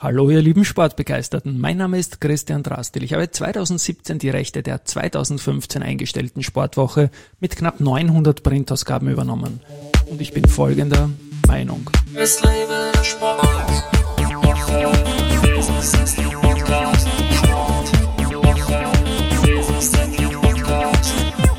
Hallo ihr lieben Sportbegeisterten, mein Name ist Christian Drastil. Ich habe 2017 die Rechte der 2015 eingestellten Sportwoche mit knapp 900 Printausgaben übernommen. Und ich bin folgender Meinung. Es lebe der Sport. Business ist der Podcast. Sport. Business ist der Podcast.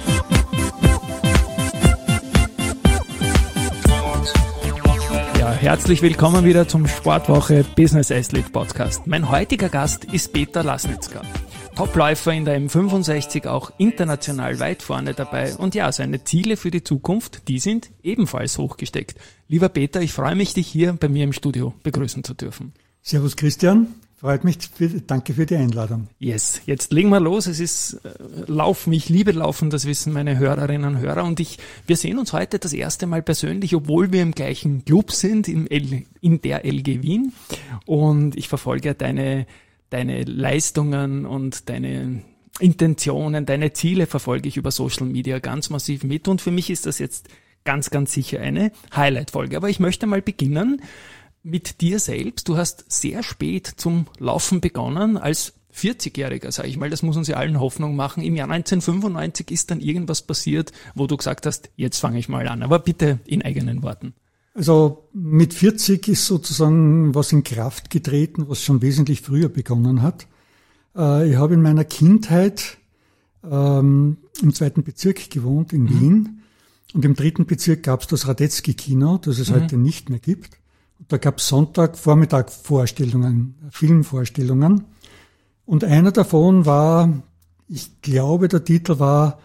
Ja, herzlich willkommen wieder zum Sportwoche Business Athlete Podcast. Mein heutiger Gast ist Peter Lasnitzka. Topläufer in der M65, auch international weit vorne dabei. Und ja, seine Ziele für die Zukunft, die sind ebenfalls hochgesteckt. Lieber Peter, ich freue mich, dich hier bei mir im Studio begrüßen zu dürfen. Servus Christian, freut mich, danke für die Einladung. Yes, jetzt legen wir los. Es ist Laufen, ich liebe Laufen, das wissen meine Hörerinnen und Hörer. Und wir sehen uns heute das erste Mal persönlich, obwohl wir im gleichen Club sind, in der LG Wien. Und ich verfolge deine Leistungen und deine Intentionen, deine Ziele verfolge ich über Social Media ganz massiv mit. Und für mich ist das jetzt ganz, ganz sicher eine Highlight-Folge. Aber ich möchte mal beginnen mit dir selbst. Du hast sehr spät zum Laufen begonnen, als 40-Jähriger, sage ich mal. Das muss uns ja allen Hoffnung machen. Im Jahr 1995 ist dann irgendwas passiert, wo du gesagt hast, jetzt fange ich mal an. Aber bitte in eigenen Worten. Also mit 40 ist sozusagen was in Kraft getreten, was schon wesentlich früher begonnen hat. Ich habe in meiner Kindheit im 2. Bezirk gewohnt, in Wien. Und im 3. Bezirk gab es das Radetzky-Kino, das es heute nicht mehr gibt. Und da gab es Sonntagvormittag Vorstellungen, Filmvorstellungen. Und einer davon war, ich glaube, der Titel war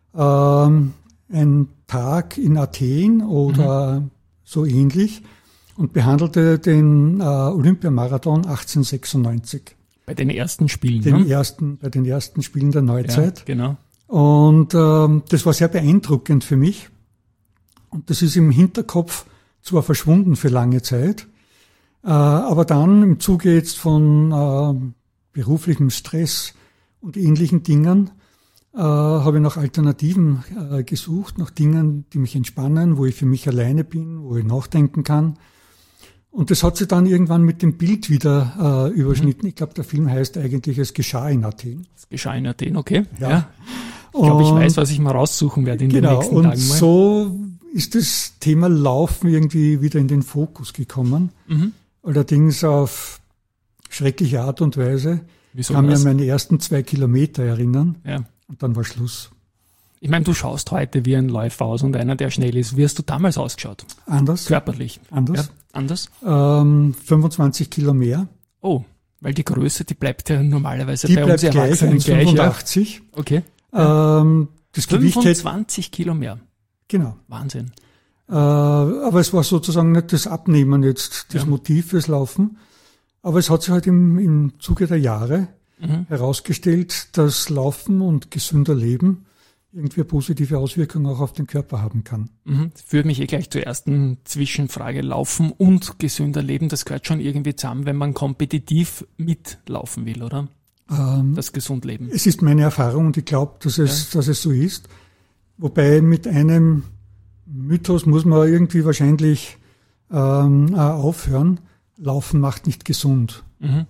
ein Tag in Athen oder so ähnlich und behandelte den Olympiamarathon 1896. Bei den ersten Spielen, Bei den ersten Spielen der Neuzeit. Ja, genau. Und das war sehr beeindruckend für mich. Und das ist im Hinterkopf zwar verschwunden für lange Zeit, aber dann im Zuge jetzt von beruflichem Stress und ähnlichen Dingen habe ich nach Alternativen gesucht, nach Dingen, die mich entspannen, wo ich für mich alleine bin, wo ich nachdenken kann. Und das hat sich dann irgendwann mit dem Bild wieder überschnitten. Ich glaube, der Film heißt eigentlich Es geschah in Athen. Es geschah in Athen, okay. Ja. Ich glaube, ich weiß, was ich mal raussuchen werde in den nächsten Tagen. Und so ist das Thema Laufen irgendwie wieder in den Fokus gekommen. Allerdings auf schreckliche Art und Weise. Wieso ich kann mich das? an meine ersten 2 Kilometer erinnern. Ja. Und dann war Schluss. Ich meine, du schaust heute wie ein Läufer aus und einer, der schnell ist. Wie hast du damals ausgeschaut? Anders. Körperlich? Anders. Ja, anders? 25 Kilo mehr. Oh, weil die Größe, die bleibt ja normalerweise Die bei bleibt uns gleich, Erwachsenen gleich. 85. Ja. Okay. Das Gewicht 25 Kilo mehr. Genau. Wahnsinn. Aber es war sozusagen nicht das Abnehmen jetzt, das Motiv fürs Laufen. Aber es hat sich halt im Zuge der Jahre herausgestellt, dass Laufen und gesünder Leben irgendwie eine positive Auswirkung auch auf den Körper haben kann. Das führt mich gleich zur ersten Zwischenfrage. Laufen und gesünder Leben, das gehört schon irgendwie zusammen, wenn man kompetitiv mitlaufen will, oder? Das Gesundleben. Es ist meine Erfahrung und ich glaube, dass es so ist. Wobei mit einem Mythos muss man irgendwie wahrscheinlich aufhören. Laufen macht nicht gesund.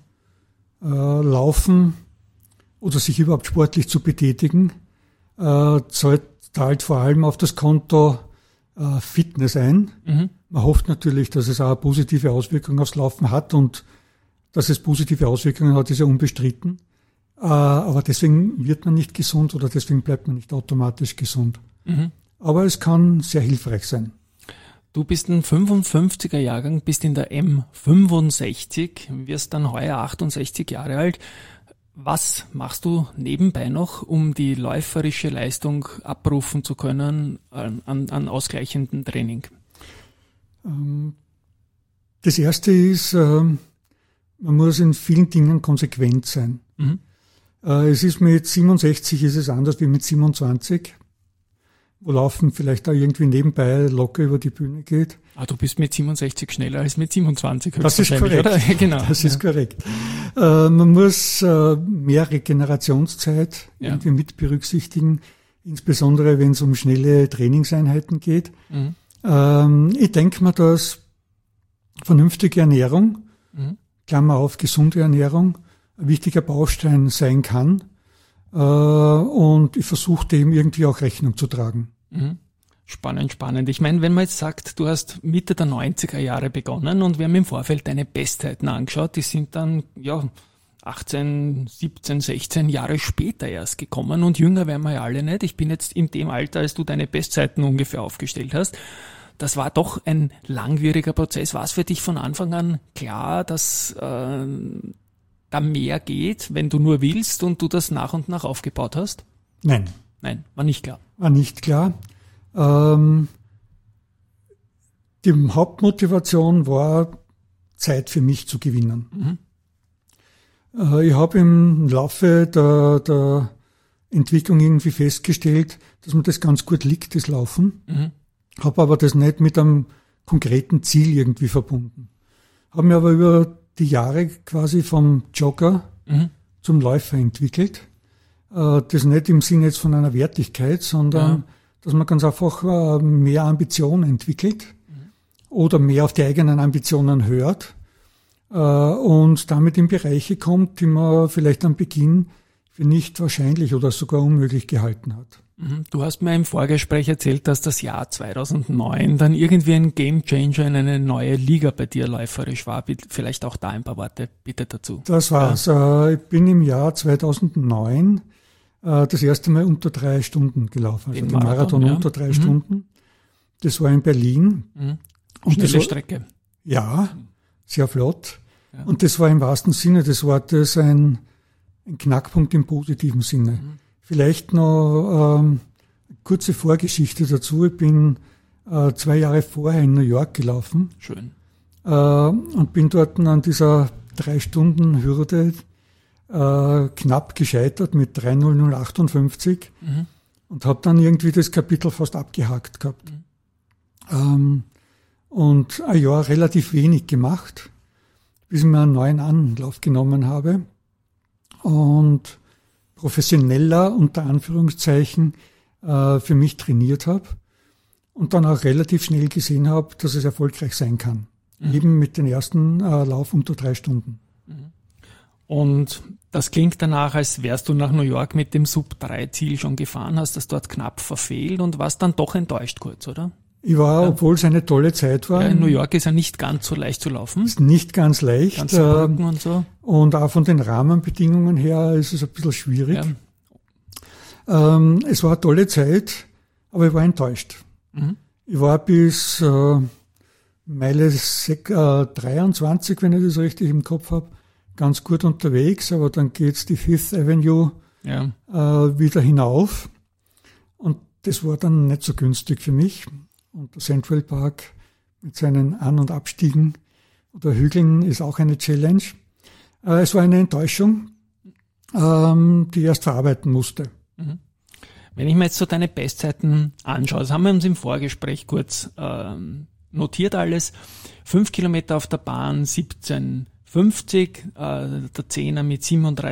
Laufen oder sich überhaupt sportlich zu betätigen, zahlt vor allem auf das Konto Fitness ein. Man hofft natürlich, dass es auch eine positive Auswirkung aufs Laufen hat und dass es positive Auswirkungen hat, ist ja unbestritten. Aber deswegen wird man nicht gesund oder deswegen bleibt man nicht automatisch gesund. Aber es kann sehr hilfreich sein. Du bist ein 55er Jahrgang, bist in der M65, wirst dann heuer 68 Jahre alt. Was machst du nebenbei noch, um die läuferische Leistung abrufen zu können an ausgleichendem Training? Das Erste ist, man muss in vielen Dingen konsequent sein. Es ist mit 67 ist es anders wie mit 27. Wo Laufen vielleicht auch irgendwie nebenbei locker über die Bühne geht. Du bist mit 67 schneller als mit 27. Das ist korrekt. Oder? Genau. Das ist korrekt. Man muss mehr Regenerationszeit irgendwie mit berücksichtigen, insbesondere wenn es um schnelle Trainingseinheiten geht. Ich denke mir, dass vernünftige Ernährung, Klammer auf, gesunde Ernährung, ein wichtiger Baustein sein kann. Und ich versuche dem irgendwie auch Rechnung zu tragen. Spannend, spannend. Ich meine, wenn man jetzt sagt, du hast Mitte der 90er Jahre begonnen und wir haben im Vorfeld deine Bestzeiten angeschaut, die sind dann, 18, 17, 16 Jahre später erst gekommen und jünger werden wir ja alle nicht. Ich bin jetzt in dem Alter, als du deine Bestzeiten ungefähr aufgestellt hast. Das war doch ein langwieriger Prozess. War es für dich von Anfang an klar, dass da mehr geht, wenn du nur willst und du das nach und nach aufgebaut hast? Nein. Nein, war nicht klar. War nicht klar. Die Hauptmotivation war, Zeit für mich zu gewinnen. Ich habe im Laufe der Entwicklung irgendwie festgestellt, dass mir das ganz gut liegt, das Laufen. Habe aber das nicht mit einem konkreten Ziel irgendwie verbunden. Habe mir aber über die Jahre quasi vom Jogger zum Läufer entwickelt. Das nicht im Sinne jetzt von einer Wertigkeit, sondern dass man ganz einfach mehr Ambition entwickelt oder mehr auf die eigenen Ambitionen hört und damit in Bereiche kommt, die man vielleicht am Beginn für nicht wahrscheinlich oder sogar unmöglich gehalten hat. Du hast mir im Vorgespräch erzählt, dass das Jahr 2009 dann irgendwie ein Gamechanger in eine neue Liga bei dir läuferisch war. Vielleicht auch da ein paar Worte bitte dazu. Das war's. Ich bin im Jahr 2009 das erste Mal unter 3 Stunden gelaufen. Also den Marathon unter 3 Stunden. Das war in Berlin. Und Schnelle Strecke. Ja, sehr flott. Ja. Und das war im wahrsten Sinne des Wortes ein Knackpunkt im positiven Sinne. Vielleicht noch eine kurze Vorgeschichte dazu. Ich bin 2 Jahre vorher in New York gelaufen. Schön. Und bin dort an dieser 3-Stunden-Hürde knapp gescheitert mit 3:00:58 und habe dann irgendwie das Kapitel fast abgehakt gehabt. Und ein Jahr relativ wenig gemacht, bis ich mir einen neuen Anlauf genommen habe und professioneller unter Anführungszeichen für mich trainiert habe und dann auch relativ schnell gesehen habe, dass es erfolgreich sein kann. Eben mit dem ersten Lauf unter 3 Stunden. Und das klingt danach, als wärst du nach New York mit dem Sub-3-Ziel schon gefahren, hast das dort knapp verfehlt und warst dann doch enttäuscht kurz, oder? Ich war, obwohl es eine tolle Zeit war. Ja, in New York ist ja nicht ganz so leicht zu laufen. Ist nicht ganz leicht. Ganze Brücken und so. Und auch von den Rahmenbedingungen her ist es ein bisschen schwierig. Es war eine tolle Zeit, aber ich war enttäuscht. Ich war bis Meile 23, wenn ich das richtig im Kopf habe, ganz gut unterwegs, aber dann geht's die Fifth Avenue wieder hinauf. Und das war dann nicht so günstig für mich. Und der Central Park mit seinen An- und Abstiegen oder Hügeln ist auch eine Challenge. Es war eine Enttäuschung, die ich erst verarbeiten musste. Wenn ich mir jetzt so deine Bestzeiten anschaue, das haben wir uns im Vorgespräch kurz notiert alles. 5 Kilometer auf der Bahn, 17,50, der 10er mit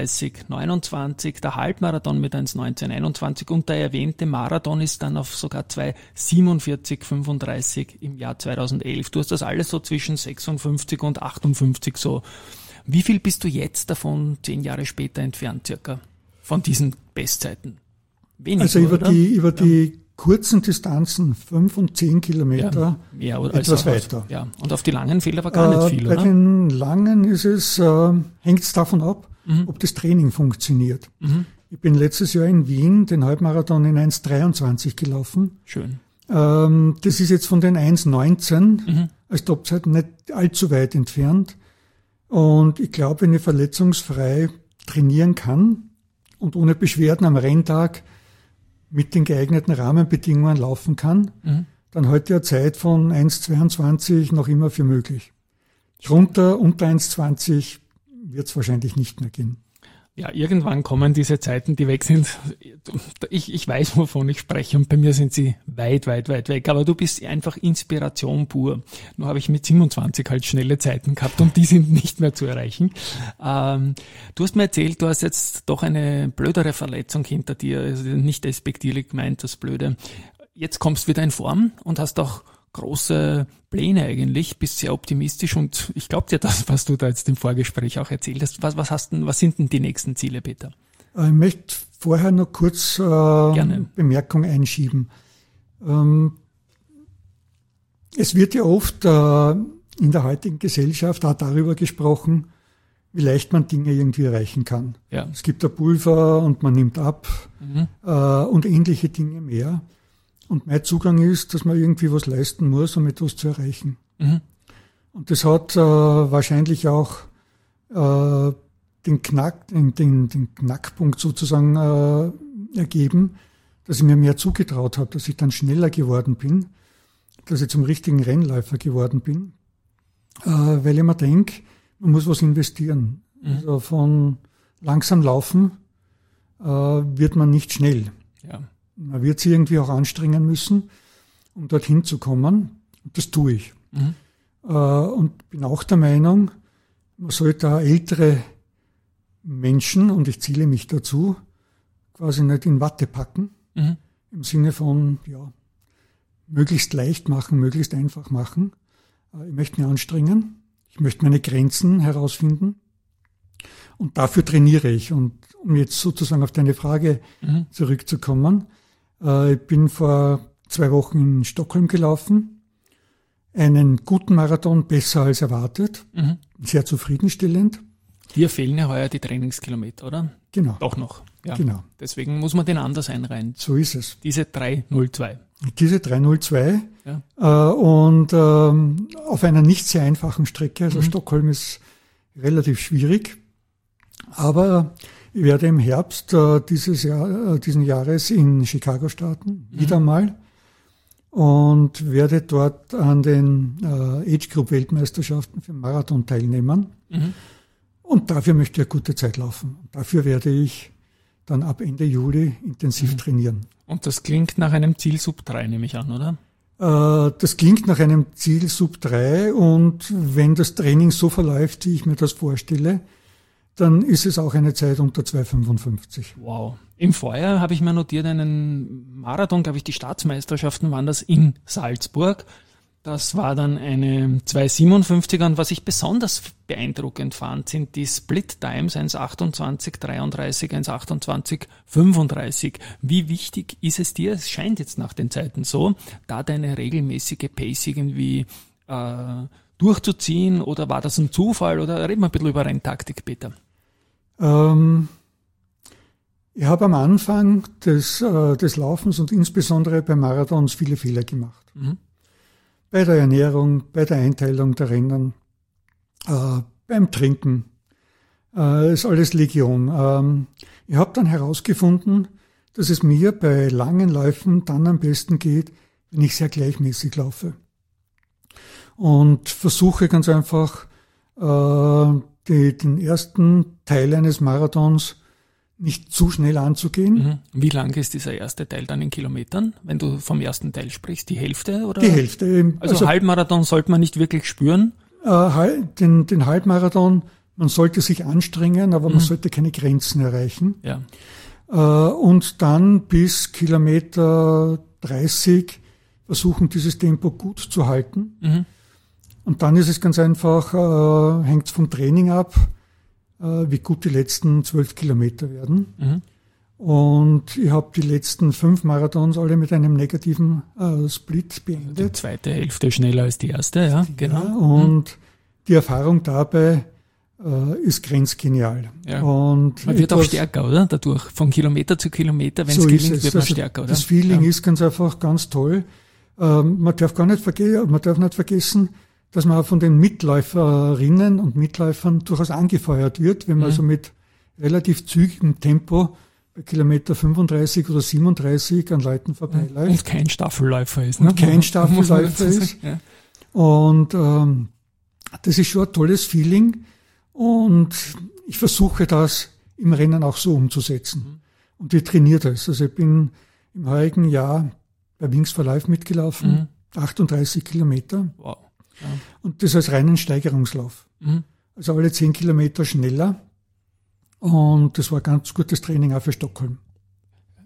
37,29, der Halbmarathon mit 1,19,21 und der erwähnte Marathon ist dann auf sogar 2,47,35 im Jahr 2011. Du hast das alles so zwischen 56 und 58 so. Wie viel bist du jetzt davon 10 Jahre später entfernt circa von diesen Bestzeiten? Wenig, also über die kurzen Distanzen, 5 und 10 Kilometer, mehr oder etwas weiter. Ja, und auf die langen fehlt aber gar nicht viel, bei oder? Bei den langen ist es, hängt es davon ab, ob das Training funktioniert. Ich bin letztes Jahr in Wien den Halbmarathon in 1,23 gelaufen. Schön. Das ist jetzt von den 1,19 als Topzeit nicht allzu weit entfernt. Und ich glaube, wenn ich verletzungsfrei trainieren kann und ohne Beschwerden am Renntag mit den geeigneten Rahmenbedingungen laufen kann, dann heute eine Zeit von 1,22 noch immer für möglich. Unter 1,20 wird es wahrscheinlich nicht mehr gehen. Ja, irgendwann kommen diese Zeiten, die weg sind. Ich weiß, wovon ich spreche und bei mir sind sie weit, weit, weit weg. Aber du bist einfach Inspiration pur. Nur habe ich mit 27 halt schnelle Zeiten gehabt und die sind nicht mehr zu erreichen. Du hast mir erzählt, du hast jetzt doch eine blödere Verletzung hinter dir. Also nicht despektierlich gemeint, das Blöde. Jetzt kommst du wieder in Form und hast auch große Pläne eigentlich, bist sehr optimistisch und ich glaube dir das, was du da jetzt im Vorgespräch auch erzählt hast. Was sind denn die nächsten Ziele, Peter? Ich möchte vorher noch kurz Bemerkung einschieben. Es wird ja oft in der heutigen Gesellschaft auch darüber gesprochen, wie leicht man Dinge irgendwie erreichen kann. Ja. Es gibt ein Pulver und man nimmt ab und ähnliche Dinge mehr. Und mein Zugang ist, dass man irgendwie was leisten muss, um etwas zu erreichen. Mhm. Und das hat wahrscheinlich auch den Knackpunkt sozusagen ergeben, dass ich mir mehr zugetraut habe, dass ich dann schneller geworden bin, dass ich zum richtigen Rennläufer geworden bin, weil ich mir denke, man muss was investieren. Also von langsam laufen wird man nicht schnell. Ja. Man wird sich irgendwie auch anstrengen müssen, um dorthin zu kommen. Und das tue ich. Und bin auch der Meinung, man sollte auch ältere Menschen, und ich ziele mich dazu, quasi nicht in Watte packen, im Sinne von, ja, möglichst leicht machen, möglichst einfach machen. Ich möchte mich anstrengen. Ich möchte meine Grenzen herausfinden. Und dafür trainiere ich. Und um jetzt sozusagen auf deine Frage zurückzukommen, ich bin vor 2 Wochen in Stockholm gelaufen. Einen guten Marathon, besser als erwartet. Sehr zufriedenstellend. Dir fehlen ja heuer die Trainingskilometer, oder? Genau. Doch noch. Ja. Genau. Deswegen muss man den anders einreihen. So ist es. Diese 3:02. Diese 3:02 Ja. Und auf einer nicht sehr einfachen Strecke. Also Stockholm ist relativ schwierig. Aber ich werde im Herbst diesen Jahres in Chicago starten, wieder mal. Und werde dort an den Age Group Weltmeisterschaften für Marathon teilnehmen. Und dafür möchte ich eine gute Zeit laufen. Dafür werde ich dann ab Ende Juli intensiv trainieren. Und das klingt nach einem Ziel Sub 3, nehme ich an, oder? Das klingt nach einem Ziel Sub 3 und wenn das Training so verläuft, wie ich mir das vorstelle, dann ist es auch eine Zeit unter 2:55. Wow. Im Vorjahr habe ich mir notiert einen Marathon, glaube ich, die Staatsmeisterschaften waren das in Salzburg. Das war dann eine 2:57er und was ich besonders beeindruckend fand, sind die Split Times 1:28:33, 1:28:35. Wie wichtig ist es dir, es scheint jetzt nach den Zeiten so, da deine regelmäßige Pace irgendwie durchzuziehen oder war das ein Zufall oder reden wir ein bisschen über Renntaktik, Peter? Ich habe am Anfang des Laufens und insbesondere bei Marathons viele Fehler gemacht. Bei der Ernährung, bei der Einteilung der Rennen, beim Trinken. Ist alles Legion. Ich habe dann herausgefunden, dass es mir bei langen Läufen dann am besten geht, wenn ich sehr gleichmäßig laufe. Und versuche ganz einfach, den ersten Teil eines Marathons nicht zu schnell anzugehen. Wie lang ist dieser erste Teil dann in Kilometern, wenn du vom ersten Teil sprichst? Die Hälfte? Oder? Die Hälfte. Also Halbmarathon sollte man nicht wirklich spüren? Den Halbmarathon, man sollte sich anstrengen, aber man sollte keine Grenzen erreichen. Ja. Und dann bis Kilometer 30 versuchen, dieses Tempo gut zu halten. Und dann ist es ganz einfach, hängt es vom Training ab, wie gut die letzten 12 Kilometer werden. Und ich habe die letzten 5 Marathons alle mit einem negativen Split beendet. Die zweite Hälfte schneller als die erste, ja, genau. Ja, und die Erfahrung dabei ist grenzgenial. Ja. Und man wird auch stärker, oder? Dadurch, von Kilometer zu Kilometer, wenn es gelingt, wird man stärker, oder? Das Feeling ist ganz einfach ganz toll. Man darf nicht vergessen, dass man auch von den Mitläuferinnen und Mitläufern durchaus angefeuert wird, wenn man also mit relativ zügigem Tempo bei Kilometer 35 oder 37 an Leuten vorbeiläuft. Und kein Staffelläufer ist. Ne? Und kein Staffelläufer ist. Ja. Und das ist schon ein tolles Feeling. Und ich versuche das im Rennen auch so umzusetzen. Und ich trainiere das. Also ich bin im heurigen Jahr bei Wings for Life mitgelaufen, 38 Kilometer. Wow. Ja. Und das als reinen Steigerungslauf. Also alle 10 Kilometer schneller. Und das war ganz gutes Training auch für Stockholm.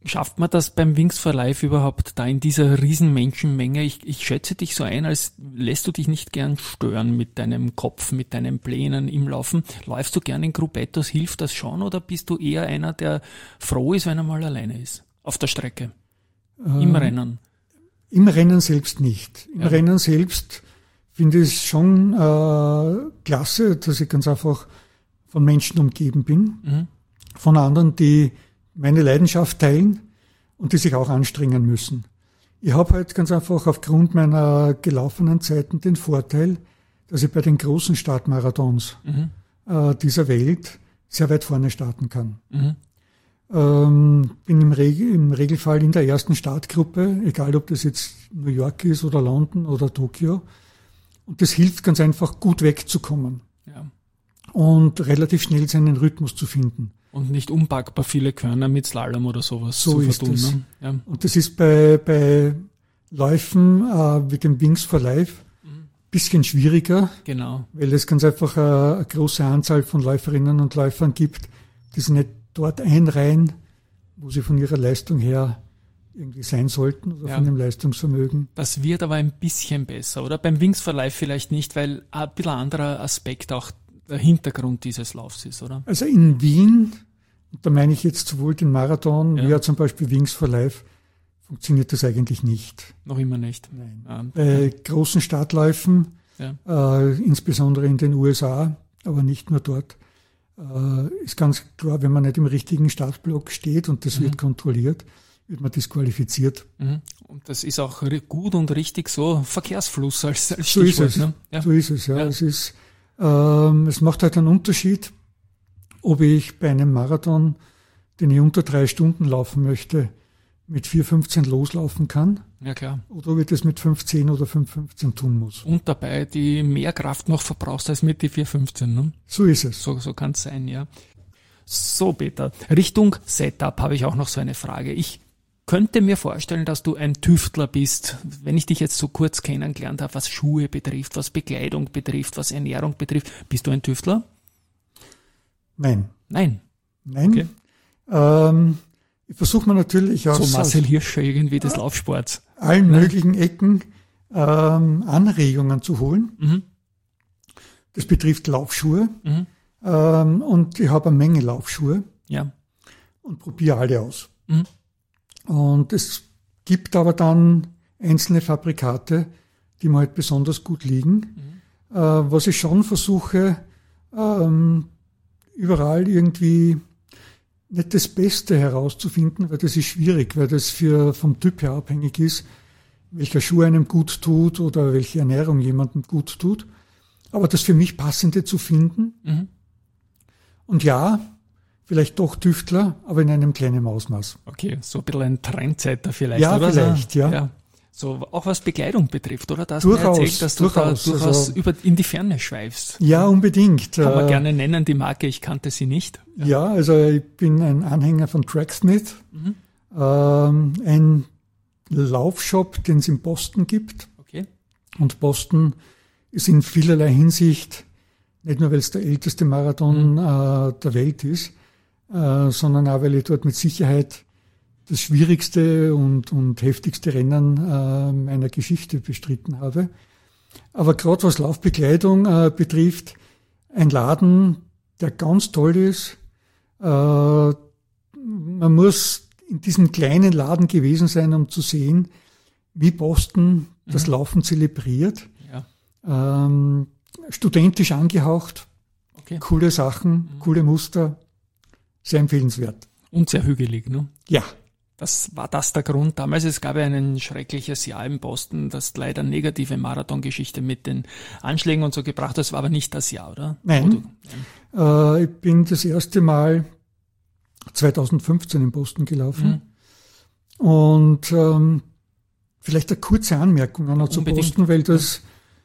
Schafft man das beim Wings for Life überhaupt da in dieser riesen Menschenmenge? Ich schätze dich so ein, als lässt du dich nicht gern stören mit deinem Kopf, mit deinen Plänen im Laufen. Läufst du gern in Gruppettos? Hilft das schon oder bist du eher einer, der froh ist, wenn er mal alleine ist? Auf der Strecke? Im Rennen? Im Rennen selbst nicht. Im Rennen selbst finde ich es schon klasse, dass ich ganz einfach von Menschen umgeben bin. Von anderen, die meine Leidenschaft teilen und die sich auch anstrengen müssen. Ich habe halt ganz einfach aufgrund meiner gelaufenen Zeiten den Vorteil, dass ich bei den großen Startmarathons dieser Welt sehr weit vorne starten kann. Bin im Regelfall in der ersten Startgruppe, egal ob das jetzt New York ist oder London oder Tokio. Und das hilft ganz einfach, gut wegzukommen. Ja. Und relativ schnell seinen Rhythmus zu finden. Und nicht unpackbar viele Körner mit Slalom oder sowas so zu ist vertun. es. Ne? Ja. Und das ist bei Läufen mit dem Wings for Life bisschen schwieriger, Genau. weil es ganz einfach eine große Anzahl von Läuferinnen und Läufern gibt, die sich nicht dort einreihen, wo sie von ihrer Leistung her irgendwie sein sollten oder von dem Leistungsvermögen. Das wird aber ein bisschen besser, oder? Beim Wings for Life vielleicht nicht, weil ein bisschen anderer Aspekt auch der Hintergrund dieses Laufs ist, oder? Also in Wien, und da meine ich jetzt sowohl den Marathon wie auch zum Beispiel Wings for Life, funktioniert das eigentlich nicht. Noch immer nicht. Nein. Bei großen Startläufen, insbesondere in den USA, aber nicht nur dort, ist ganz klar, wenn man nicht im richtigen Startblock steht und das wird kontrolliert, wird man disqualifiziert. Und das ist auch gut und richtig so Verkehrsfluss als So ist es. Ne? Ja. So ist es, ja. Es macht halt einen Unterschied, ob ich bei einem Marathon, den ich unter 3 Stunden laufen möchte, mit 4,15 loslaufen kann. Ja, klar. Oder ob ich das mit 5,10 oder 5,15 tun muss. Und dabei die mehr Kraft noch verbrauchst als mit die 4,15, ne? So ist es. So kann es sein, ja. So, Peter. Richtung Setup habe ich auch noch so eine Frage. Ich könnte mir vorstellen, dass du ein Tüftler bist, wenn ich dich jetzt so kurz kennengelernt habe, was Schuhe betrifft, was Bekleidung betrifft, was Ernährung betrifft. Bist du ein Tüftler? Nein. Nein. Okay. Ich versuche mir natürlich aus Marcel Hirscher irgendwie des Laufsports. Allen möglichen Ecken Anregungen zu holen. Das betrifft Laufschuhe. Und ich habe eine Menge Laufschuhe. Ja. Und probiere alle aus. Und es gibt aber dann einzelne Fabrikate, die mir halt besonders gut liegen. Was ich schon versuche, überall irgendwie nicht das Beste herauszufinden, weil das ist schwierig, weil das vom Typ her abhängig ist, welcher Schuh einem gut tut oder welche Ernährung jemandem gut tut. Aber das für mich Passende zu finden. Und ja, vielleicht doch Tüftler, aber in einem kleinen Ausmaß. Okay, so ein bisschen ein Trendsetter vielleicht, ja, oder? Vielleicht, ja. So auch was Bekleidung betrifft, oder? Da hast durchaus, mir erzählt, dass du da durchaus in die Ferne schweifst. Ja, unbedingt. Kann man gerne nennen, die Marke, ich kannte sie nicht. Ja, also ich bin ein Anhänger von Tracksmith, ein Laufshop, den es in Boston gibt. Okay. Und Boston ist in vielerlei Hinsicht, nicht nur weil es der älteste Marathon der Welt ist, sondern auch weil ich dort mit Sicherheit das schwierigste und heftigste Rennen meiner Geschichte bestritten habe. Aber gerade was Laufbekleidung betrifft, ein Laden, der ganz toll ist. Man muss in diesem kleinen Laden gewesen sein, um zu sehen, wie Boston das Laufen zelebriert. Ja. Studentisch angehaucht, okay. Coole Sachen, coole Muster, sehr empfehlenswert. Und sehr hügelig, ne? Ja. War das der Grund damals? Es gab ja ein schreckliches Jahr in Boston, das leider negative Marathongeschichte mit den Anschlägen und so gebracht hat. Das war aber nicht das Jahr, oder? Nein. Ich bin das erste Mal 2015 in Boston gelaufen. Und vielleicht eine kurze Anmerkung auch noch zu Boston, weil das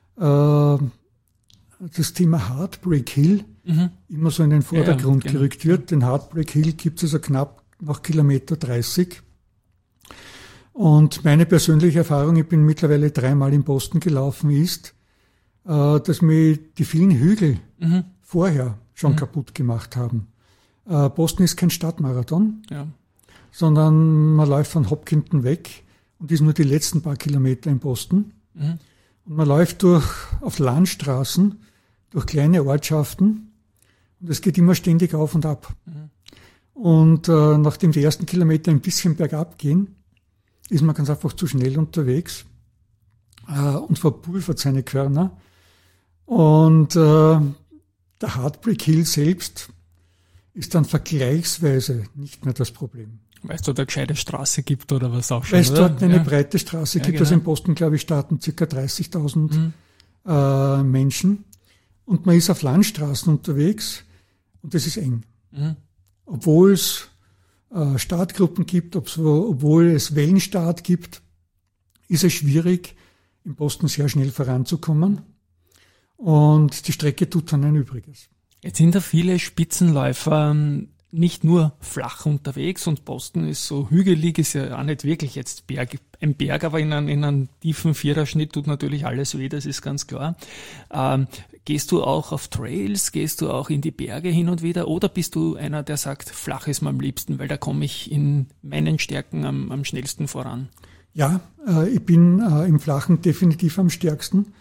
Thema Heartbreak Hill immer so in den Vordergrund gerückt wird. Den Heartbreak Hill gibt es also knapp nach Kilometer 30. Und meine persönliche Erfahrung, ich bin mittlerweile 3-mal in Boston gelaufen, ist, dass mir die vielen Hügel vorher schon kaputt gemacht haben. Boston ist kein Stadtmarathon. Ja. sondern man läuft von Hopkinton weg und ist nur die letzten paar Kilometer in Boston. Mhm. Und man läuft auf Landstraßen, durch kleine Ortschaften und es geht immer ständig auf und ab. Mhm. Und nachdem die ersten Kilometer ein bisschen bergab gehen, ist man ganz einfach zu schnell unterwegs und verpulvert seine Körner. Und der Heartbreak Hill selbst ist dann vergleichsweise nicht mehr das Problem. Weil es dort eine gescheite Straße gibt oder was auch schon, Weil es oder? dort eine breite Straße gibt. genau. Also in Boston, glaube ich, starten ca. 30.000 Menschen. Und man ist auf Landstraßen unterwegs und das ist eng. Mhm. Obwohl es Startgruppen gibt, obwohl es Wellenstart gibt, ist es schwierig, in Boston sehr schnell voranzukommen. Und die Strecke tut dann ein Übriges. Jetzt sind da viele Spitzenläufer nicht nur flach unterwegs und Boston ist so hügelig, ist ja auch nicht wirklich jetzt ein Berg, aber in einem tiefen Viererschnitt tut natürlich alles weh, das ist ganz klar. Gehst du auch auf Trails, gehst du auch in die Berge hin und wieder oder bist du einer, der sagt, flach ist mir am liebsten, weil da komme ich in meinen Stärken am schnellsten voran? Ja, ich bin im Flachen definitiv am stärksten.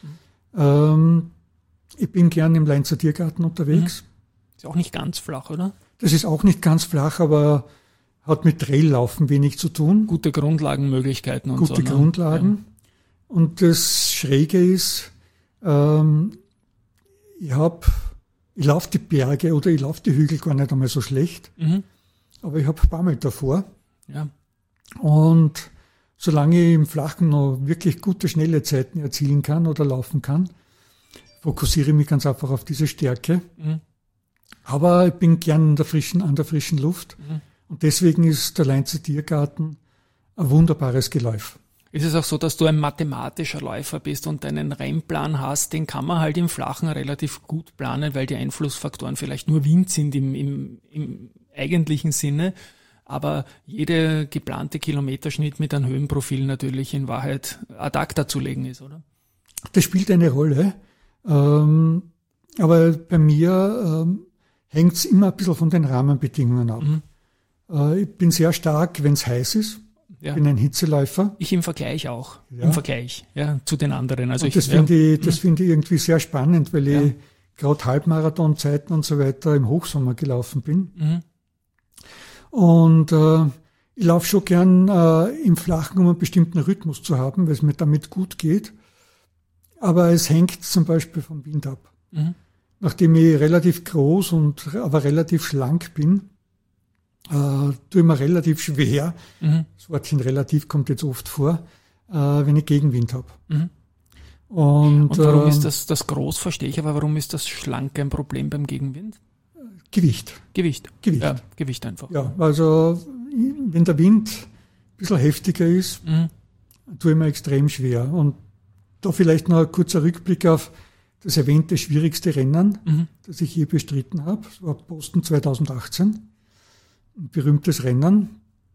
Ich bin gern im Leinzer Tiergarten unterwegs. Ist auch nicht ganz flach, oder? Das ist auch nicht ganz flach, aber hat mit Traillaufen wenig zu tun. Gute Grundlagenmöglichkeiten und so. Gute Grundlagen. Ja. Und das Schräge ist, ich laufe die Berge oder ich laufe die Hügel gar nicht einmal so schlecht, aber ich habe Bammel davor. Ja. Und solange ich im Flachen noch wirklich gute, schnelle Zeiten erzielen kann oder laufen kann, fokussiere ich mich ganz einfach auf diese Stärke. Aber ich bin gern an der frischen Luft. Und deswegen ist der Leinzer Tiergarten ein wunderbares Geläuf. Ist es auch so, dass du ein mathematischer Läufer bist und einen Rennplan hast, den kann man halt im Flachen relativ gut planen, weil die Einflussfaktoren vielleicht nur Wind sind im eigentlichen Sinne, aber jede geplante Kilometerschnitt mit einem Höhenprofil natürlich in Wahrheit ad acta zu legen ist, oder? Das spielt eine Rolle, aber bei mir hängt es immer ein bisschen von den Rahmenbedingungen ab. Ich bin sehr stark, wenn es heiß ist. Ja. Bin ein Hitzeläufer. Ich im Vergleich auch. Ja. Im Vergleich, ja, zu den anderen. Also und das finde ich irgendwie sehr spannend, weil ich gerade Halbmarathonzeiten und so weiter im Hochsommer gelaufen bin. Und ich laufe schon gern im Flachen, um einen bestimmten Rhythmus zu haben, weil es mir damit gut geht. Aber es hängt zum Beispiel vom Wind ab. Nachdem ich relativ groß aber relativ schlank bin, tue ich mir relativ schwer, das Wortchen relativ kommt jetzt oft vor, wenn ich Gegenwind habe. Und warum ist das groß, verstehe ich, aber warum ist das schlank ein Problem beim Gegenwind? Gewicht. Ja, Gewicht einfach. Ja, also wenn der Wind ein bisschen heftiger ist, tue ich mir extrem schwer. Und da vielleicht noch ein kurzer Rückblick auf das erwähnte schwierigste Rennen, das ich je bestritten habe. Das war Boston 2018. Ein berühmtes Rennen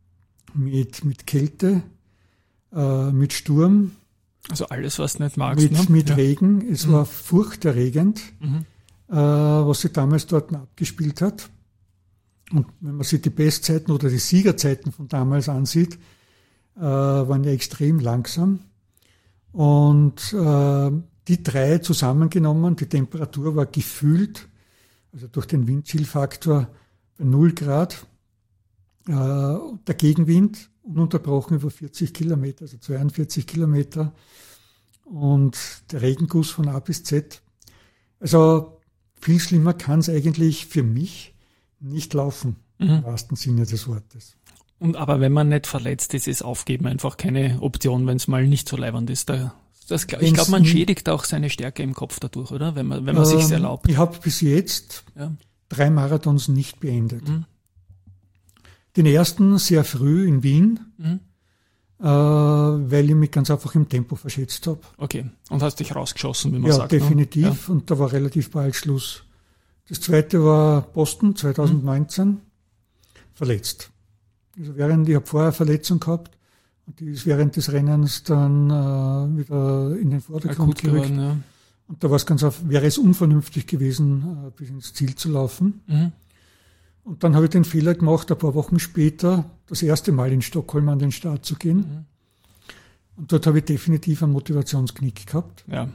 mit Kälte, mit Sturm. Also alles, was du nicht magst. Mit Regen. Es war furchterregend, was sie damals dort abgespielt hat. Und wenn man sich die Bestzeiten oder die Siegerzeiten von damals ansieht, waren ja extrem langsam. Und die drei zusammengenommen, die Temperatur war gefühlt, also durch den Windchill-Faktor bei 0 Grad. Der Gegenwind ununterbrochen über 40 Kilometer, also 42 Kilometer. Und der Regenguss von A bis Z. Also viel schlimmer kann es eigentlich für mich nicht laufen, im wahrsten Sinne des Wortes. Aber wenn man nicht verletzt ist, ist Aufgeben einfach keine Option, wenn es mal nicht so leiwand ist. Ich glaube, man schädigt auch seine Stärke im Kopf dadurch, oder? Wenn man sich's erlaubt. Ich habe bis jetzt 3 Marathons nicht beendet. Den ersten sehr früh in Wien, weil ich mich ganz einfach im Tempo verschätzt habe. Okay, und hast dich rausgeschossen, wie man sagt. Ja, definitiv. Und da war relativ bald Schluss. Das zweite war Boston 2019, verletzt. Also ich habe vorher eine Verletzung gehabt und die ist während des Rennens dann wieder in den Vordergrund gerückt. Ja. Und da wäre es unvernünftig gewesen, bis ins Ziel zu laufen. Und dann habe ich den Fehler gemacht, ein paar Wochen später das erste Mal in Stockholm an den Start zu gehen. Und dort habe ich definitiv einen Motivationsknick gehabt. Ja.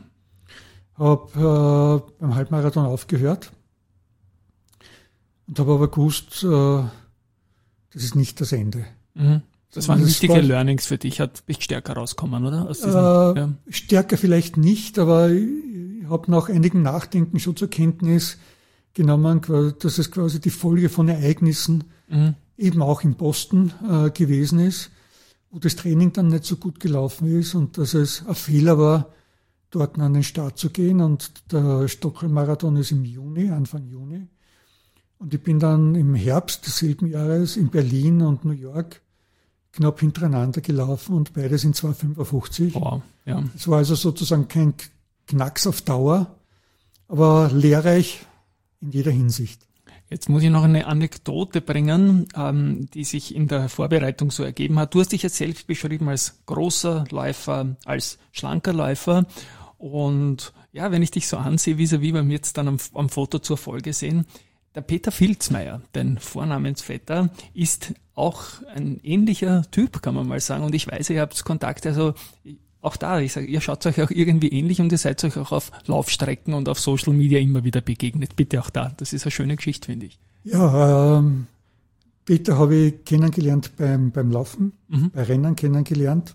Habe beim Halbmarathon aufgehört und habe aber gewusst, das ist nicht das Ende. Das waren wichtige Learnings für dich. Bist stärker rauskommen, oder? Aus diesem, Stärker vielleicht nicht, aber ich habe nach einigem Nachdenken schon zur Kenntnis genommen, dass es quasi die Folge von Ereignissen eben auch in Boston gewesen ist, wo das Training dann nicht so gut gelaufen ist und dass es ein Fehler war, dort an den Start zu gehen. Und der Stockholm-Marathon ist im Juni, Anfang Juni. Und ich bin dann im Herbst desselben Jahres in Berlin und New York knapp hintereinander gelaufen und beides in 2,55. Wow, ja. Es war also sozusagen kein Knacks auf Dauer, aber lehrreich in jeder Hinsicht. Jetzt muss ich noch eine Anekdote bringen, die sich in der Vorbereitung so ergeben hat. Du hast dich jetzt selbst beschrieben als großer Läufer, als schlanker Läufer. Und ja, wenn ich dich so ansehe, vis-à-vis, wenn wir jetzt dann am Foto zur Folge sehen, der Peter Filzmeier, dein Vornamensvetter, ist auch ein ähnlicher Typ, kann man mal sagen. Und ich weiß, ihr habt Kontakt, also auch da, ich sage, ihr schaut euch auch irgendwie ähnlich und ihr seid euch auch auf Laufstrecken und auf Social Media immer wieder begegnet. Bitte auch da, das ist eine schöne Geschichte, finde ich. Ja, Peter habe ich kennengelernt beim Laufen, bei Rennen kennengelernt.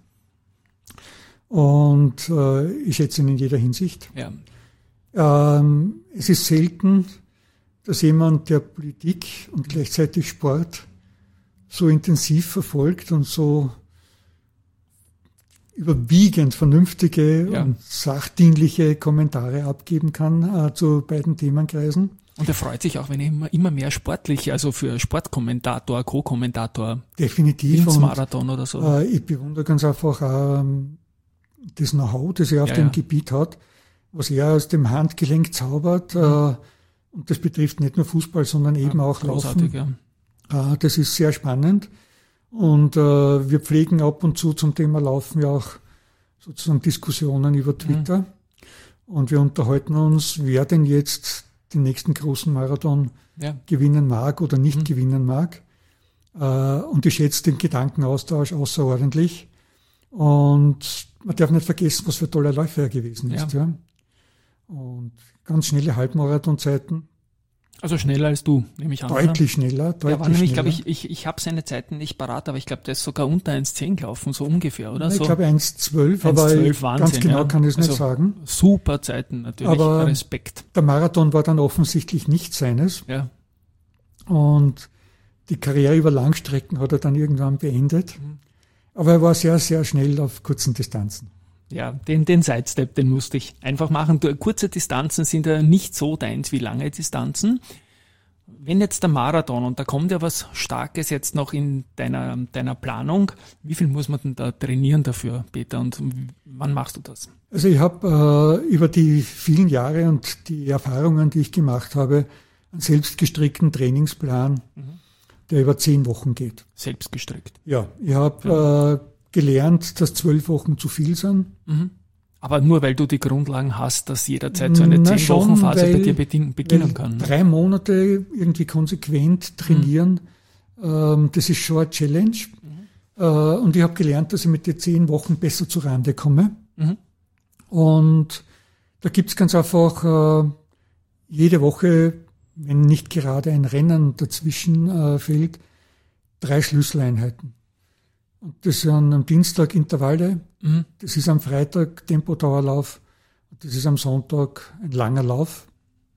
Und ich schätze ihn in jeder Hinsicht. Ja. Es ist selten, dass jemand, der Politik und gleichzeitig Sport so intensiv verfolgt und so überwiegend vernünftige und sachdienliche Kommentare abgeben kann zu beiden Themenkreisen. Und er freut sich auch, wenn er immer mehr sportlich, also für Sportkommentator, Co-Kommentator, definitiv ins Marathon oder so. Ich bewundere ganz einfach das Know-how, das er auf dem Gebiet hat, was er aus dem Handgelenk zaubert. Und das betrifft nicht nur Fußball, sondern eben auch Laufen. Ja. Das ist sehr spannend. Und wir pflegen ab und zu zum Thema Laufen ja auch sozusagen Diskussionen über Twitter. Und wir unterhalten uns, wer denn jetzt den nächsten großen Marathon gewinnen mag oder nicht gewinnen mag. Und ich schätze den Gedankenaustausch außerordentlich. Und man darf nicht vergessen, was für ein toller Läufer er gewesen ist. Ja. Und ganz schnelle Halbmarathonzeiten. Also schneller als du, nehme ich an. Deutlich schneller. Ja, war nämlich, glaube ich habe seine Zeiten nicht parat, aber ich glaube, der ist sogar unter 1,10 gelaufen, so ungefähr, oder? Ich glaube 1,12, aber Wahnsinn, ganz genau kann ich es nicht sagen. Super Zeiten natürlich, aber Respekt. Der Marathon war dann offensichtlich nicht seines. Ja. Und die Karriere über Langstrecken hat er dann irgendwann beendet. Aber er war sehr, sehr schnell auf kurzen Distanzen. Ja, den Sidestep, den musste ich einfach machen. Kurze Distanzen sind ja nicht so deins wie lange Distanzen. Wenn jetzt der Marathon, und da kommt ja was Starkes jetzt noch in deiner Planung, wie viel muss man denn da trainieren dafür, Peter, und wann machst du das? Also ich habe über die vielen Jahre und die Erfahrungen, die ich gemacht habe, einen selbstgestrickten Trainingsplan, der über 10 Wochen geht. Selbst gestrickt? Ja, ich habe gelernt, dass 12 Wochen zu viel sind. Aber nur weil du die Grundlagen hast, dass jederzeit so eine 10-Wochen-Phase bei dir beginnen kann. 3 Monate irgendwie konsequent trainieren, das ist schon eine Challenge. Und ich habe gelernt, dass ich mit den 10 Wochen besser zu Rande komme. Und da gibt's ganz einfach jede Woche, wenn nicht gerade ein Rennen dazwischen fällt, 3 Schlüsseleinheiten. Und das sind am Dienstag Intervalle, das ist am Freitag Tempodauerlauf, das ist am Sonntag ein langer Lauf.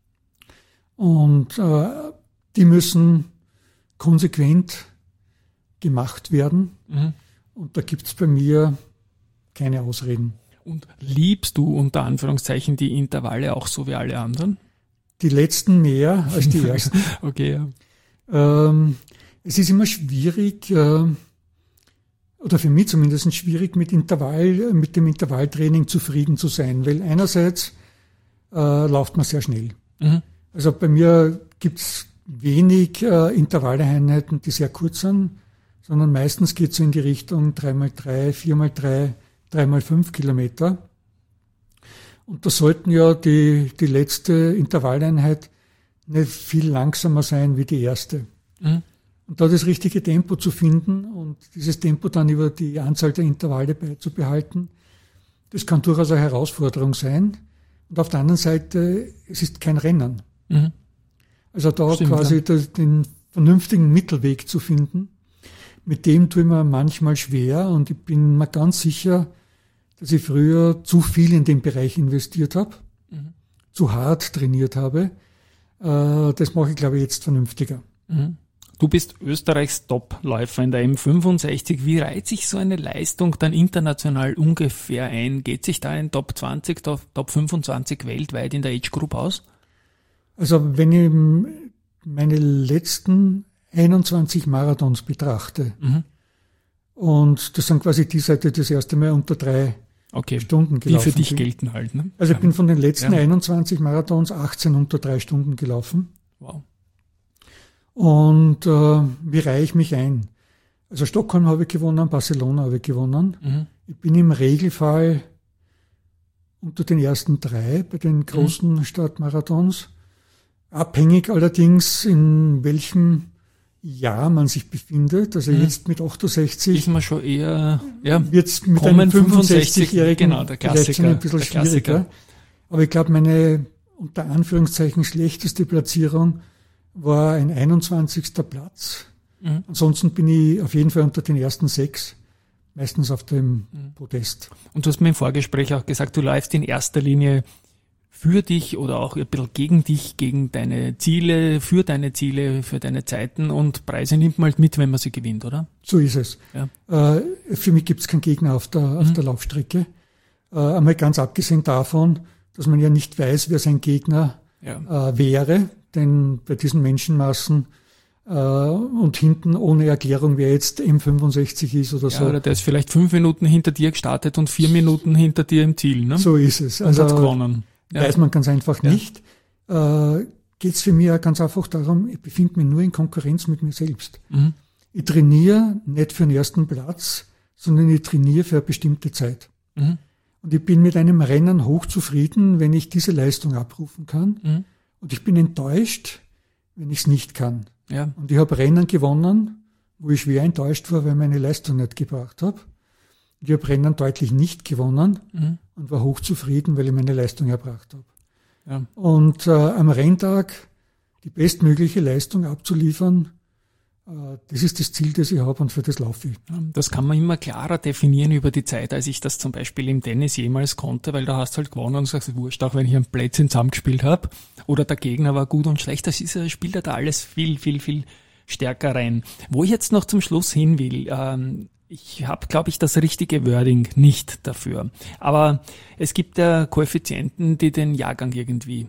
Und die müssen konsequent gemacht werden. Und da gibt's bei mir keine Ausreden. Und liebst du unter Anführungszeichen die Intervalle auch so wie alle anderen? Die letzten mehr als die ersten. Okay, ja. Es ist immer schwierig, oder für mich zumindest schwierig, mit dem Intervalltraining zufrieden zu sein, weil einerseits läuft man sehr schnell. Also bei mir gibt's wenig Intervalleinheiten, die sehr kurz sind, sondern meistens geht's so in die Richtung 3x3, 4x3, 3x5 Kilometer. Und da sollten ja die letzte Intervalleinheit nicht viel langsamer sein wie die erste. Mhm. Und da das richtige Tempo zu finden und dieses Tempo dann über die Anzahl der Intervalle beizubehalten, das kann durchaus eine Herausforderung sein. Und auf der anderen Seite, es ist kein Rennen. Mhm. Also da Stimmt, quasi den vernünftigen Mittelweg zu finden, mit dem tue ich mir manchmal schwer und ich bin mir ganz sicher, dass ich früher zu viel in den Bereich investiert habe, zu hart trainiert habe. Das mache ich, glaube ich, jetzt vernünftiger. Mhm. Du bist Österreichs Top-Läufer in der M65. Wie reiht sich so eine Leistung dann international ungefähr ein? Geht sich da ein Top 20, Top 25 weltweit in der Age Group aus? Also wenn ich meine letzten 21 Marathons betrachte, und das sind quasi die Seite das erste Mal unter 3 Stunden gelaufen. Die für dich bin. gelten halt. Ne? Also ich bin von den letzten 21 Marathons 18 unter 3 Stunden gelaufen. Wow. Und wie reihe ich mich ein? Also Stockholm habe ich gewonnen, Barcelona habe ich gewonnen. Ich bin im Regelfall unter den ersten 3 bei den großen Stadtmarathons. Abhängig allerdings, in welchem Jahr man sich befindet. Also jetzt mit 68 ist man schon eher, wird es mit einem 65-Jährigen genau, der vielleicht schon Klassiker, ein bisschen schwieriger. Aber ich glaube, meine unter Anführungszeichen schlechteste Platzierung war ein 21. Platz. Ansonsten bin ich auf jeden Fall unter den ersten 6, meistens auf dem Podest. Und du hast mir im Vorgespräch auch gesagt, du läufst in erster Linie für dich oder auch ein bisschen gegen dich, gegen deine Ziele, für deine Zeiten, und Preise nimmt man halt mit, wenn man sie gewinnt, oder? So ist es. Ja. Für mich gibt es keinen Gegner auf der Laufstrecke. Einmal ganz abgesehen davon, dass man ja nicht weiß, wer sein Gegner wäre, denn bei diesen Menschenmassen und hinten ohne Erklärung, wer jetzt M65 ist oder so. Oder der ist vielleicht 5 Minuten hinter dir gestartet und 4 Minuten hinter dir im Ziel. Ne? So ist es. Also hat gewonnen. Weiß man ganz einfach nicht. Geht es für mich auch ganz einfach darum, ich befinde mich nur in Konkurrenz mit mir selbst. Ich trainiere nicht für den ersten Platz, sondern ich trainiere für eine bestimmte Zeit. Und ich bin mit einem Rennen hochzufrieden, wenn ich diese Leistung abrufen kann. Und ich bin enttäuscht, wenn ich es nicht kann. Ja. Und ich habe Rennen gewonnen, wo ich schwer enttäuscht war, weil ich meine Leistung nicht gebracht habe. Ich habe Rennen deutlich nicht gewonnen und war hochzufrieden, weil ich meine Leistung erbracht habe. Ja. Und am Renntag die bestmögliche Leistung abzuliefern, das ist das Ziel, das ich habe, und für das laufe ich. Das kann man immer klarer definieren über die Zeit, als ich das zum Beispiel im Tennis jemals konnte, weil da hast du halt gewonnen und sagst, wurscht, auch wenn ich ein Plätzchen zusammengespielt habe oder der Gegner war gut und schlecht, das spielt ja da alles viel, viel, viel stärker rein. Wo ich jetzt noch zum Schluss hin will, ich habe, glaube ich, das richtige Wording nicht dafür. Aber es gibt ja Koeffizienten, die den Jahrgang irgendwie,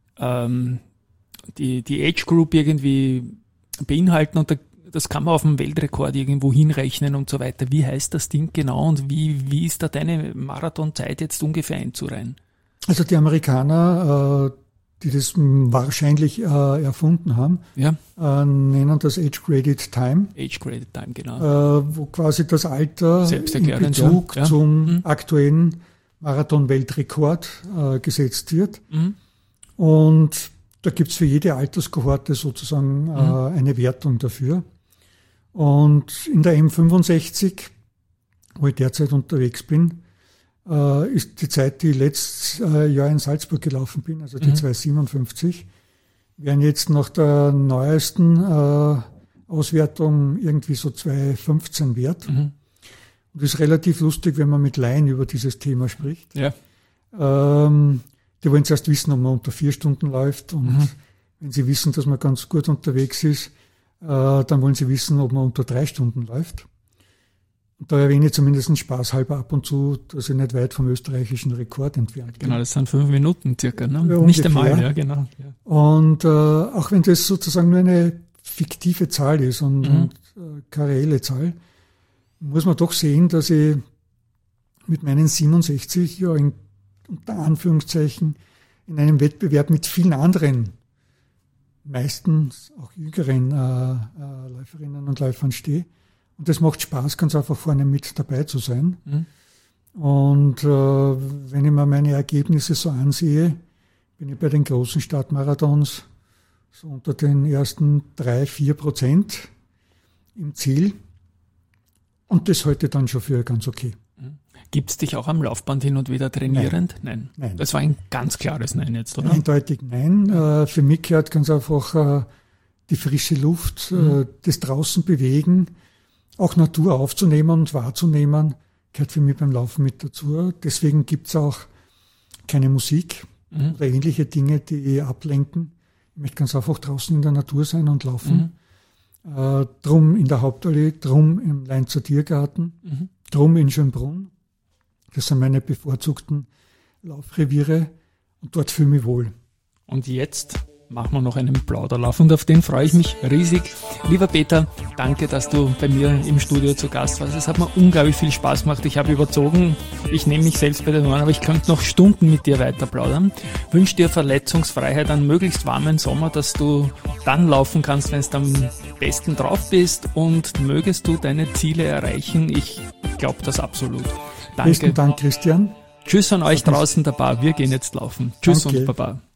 die Age Group irgendwie beinhalten, und das kann man auf dem Weltrekord irgendwo hinrechnen und so weiter. Wie heißt das Ding genau und wie ist da deine Marathonzeit jetzt ungefähr einzureihen? Also die Amerikaner, die das wahrscheinlich erfunden haben, nennen das Age-Graded Time. Age-Graded Time, genau. Wo quasi das Alter in Bezug zum aktuellen Marathon-Weltrekord gesetzt wird. Und da gibt's für jede Alterskohorte sozusagen eine Wertung dafür. Und in der M65, wo ich derzeit unterwegs bin, ist die Zeit, die ich letztes Jahr in Salzburg gelaufen bin, also die 2,57, wären jetzt nach der neuesten Auswertung irgendwie so 2,15 wert. Und das ist relativ lustig, wenn man mit Laien über dieses Thema spricht. Ja. Die wollen zuerst wissen, ob man unter 4 Stunden läuft, und wenn sie wissen, dass man ganz gut unterwegs ist, dann wollen sie wissen, ob man unter 3 Stunden läuft. Und da erwähne ich zumindest spaßhalber ab und zu, dass ich nicht weit vom österreichischen Rekord entfernt bin. Genau, das sind 5 Minuten circa, ne? Ja, nicht ungefähr. einmal, ja, genau. Ja. Und auch wenn das sozusagen nur eine fiktive Zahl ist und keine reelle Zahl, muss man doch sehen, dass ich mit meinen 67 Jahren unter Anführungszeichen in einem Wettbewerb mit vielen anderen, meistens auch jüngeren Läuferinnen und Läufern stehe. Und das macht Spaß, ganz einfach vorne mit dabei zu sein. Und wenn ich mir meine Ergebnisse so ansehe, bin ich bei den großen Stadtmarathons so unter den ersten 3-4% im Ziel. Und das halte ich dann schon für ganz okay. Gibt's dich auch am Laufband hin und wieder trainierend? Nein. Das war ein ganz klares Nein jetzt, oder? Eindeutig nein. Für mich gehört ganz einfach die frische Luft, das draußen bewegen, auch Natur aufzunehmen und wahrzunehmen, gehört für mich beim Laufen mit dazu. Deswegen gibt's auch keine Musik oder ähnliche Dinge, die ablenken. Ich möchte ganz einfach draußen in der Natur sein und laufen. Drum in der Hauptallee, drum im Leinzer Tiergarten, drum in Schönbrunn. Das sind meine bevorzugten Laufreviere und dort fühle ich mich wohl. Und jetzt machen wir noch einen Plauderlauf und auf den freue ich mich riesig. Lieber Peter, danke, dass du bei mir im Studio zu Gast warst. Es hat mir unglaublich viel Spaß gemacht. Ich habe überzogen. Ich nehme mich selbst bei den Ohren, aber ich könnte noch Stunden mit dir weiter plaudern. Wünsche dir Verletzungsfreiheit, einen möglichst warmen Sommer, dass du dann laufen kannst, wenn du am besten drauf bist, und mögest du deine Ziele erreichen. Ich glaube das absolut. Danke. Besten Dank, Christian. Tschüss an euch draußen dabei. Wir gehen jetzt laufen. Tschüss Danke. und Baba.